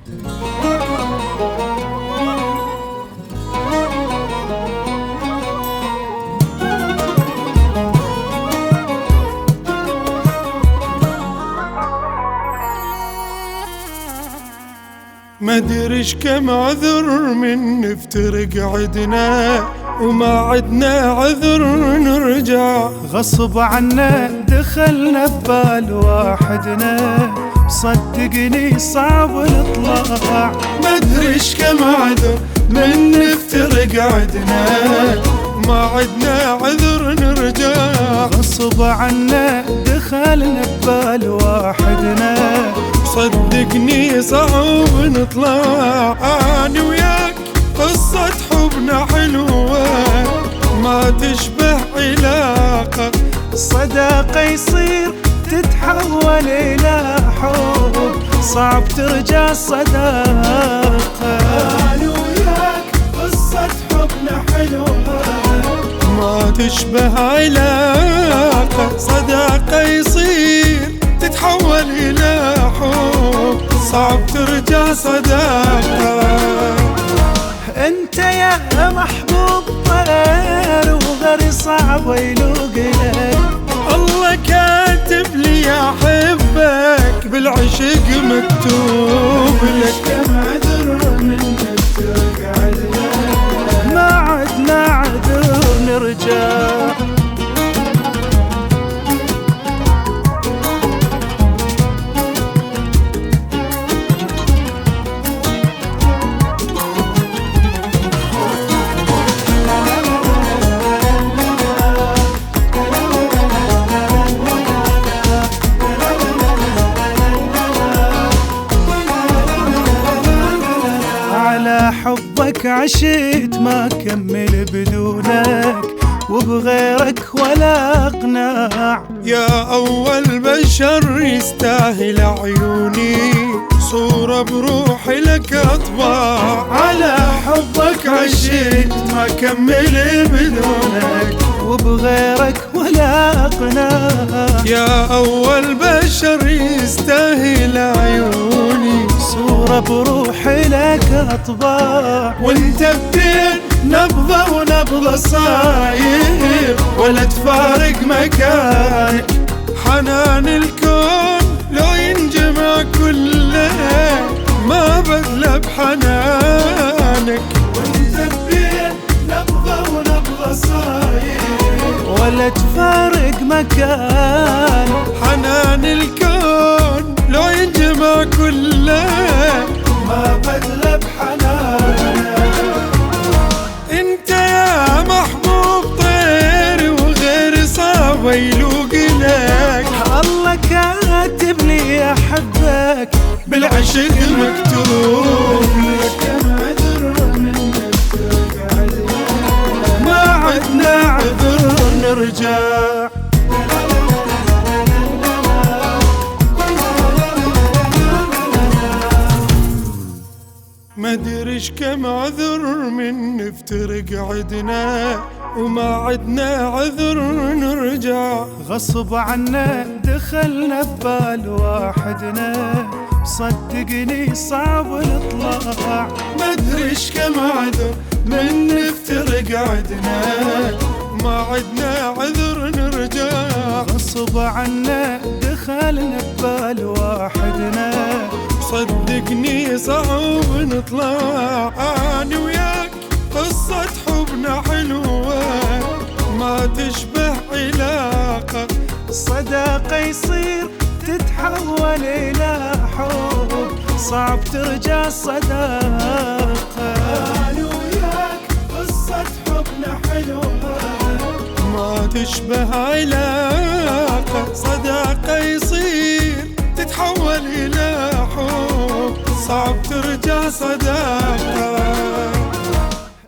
مدريش كم عذر من نفترق عدنا وما عدنا عذر نرجع، غصب عنا دخلنا ببال واحدنا، صدقني صعب نطلع. مدريش كم عذر من نفترق عدنا ما عدنا عذر نرجع، غصب عنا دخلنا ببال واحدنا، صدقني صعب نطلع. أنا وياك قصة حبنا حلوة ما تشبه علاقة، صداقة يصير تتحول إلى حب، صعب ترجع صداقة. أنا وياك قصة حبنا حلوة ما تشبه علاقة، صداقة يصير تتحول إلى حب، صعب ترجع صداقة. انت يا محبوب طير وغير صعب يلوق لك، الله كاتب لي أحبك بالعشق مكتوب لك. كم عذر من نفترق عدنا ما عدنا عذر نرجع. حبك عشت ما كمل بدونك، وبغيرك ولا اقناع. يا أول بشر يستاهل عيوني، صورة بروحي لك أطباع. على حبك عشت ما كمل بدونك، وبغيرك ولا اقناع. يا أول بشر يستاهل عيوني، صورة بروحي لك أطباع. وانت بدين نبضة ونبضة صاير ولا تفارق مكانك، حنان الكون لو ينجمع كله ما بغلى بحنانك. وانت بدين نبضة ونبضة صاير ولا تفارق مكانك، حنان الكون لو ينجمع كله ما بغلى بحنانك. انت يا محبوب طير وغير صعب يلوق لك، الله كاتب لي احبك بالعشق مكتوب لك. كم عذر من نفترق عدنا ما عدنا عذر نرجع. مدريش كم عذر من نفترق عدنا وما عدنا عذر نرجع، غصب عنا دخلنا ببال واحدنا، صدقني صعب نطلع. مدريش كم عذر من نفترق عدنا ما عدنا عذر نرجع، غصب عنا دخلنا ببال واحدنا، صدقني صعب نطلع. أنا وياك قصة حبنا حلوة ما تشبه علاقة، صداقة يصير تتحول إلى حب، صعب ترجع صداقة. أنا وياك قصة حبنا حلوة ما تشبه علاقة، صداقة يصير تتحول إلى حب، صعب ترجع صداقة.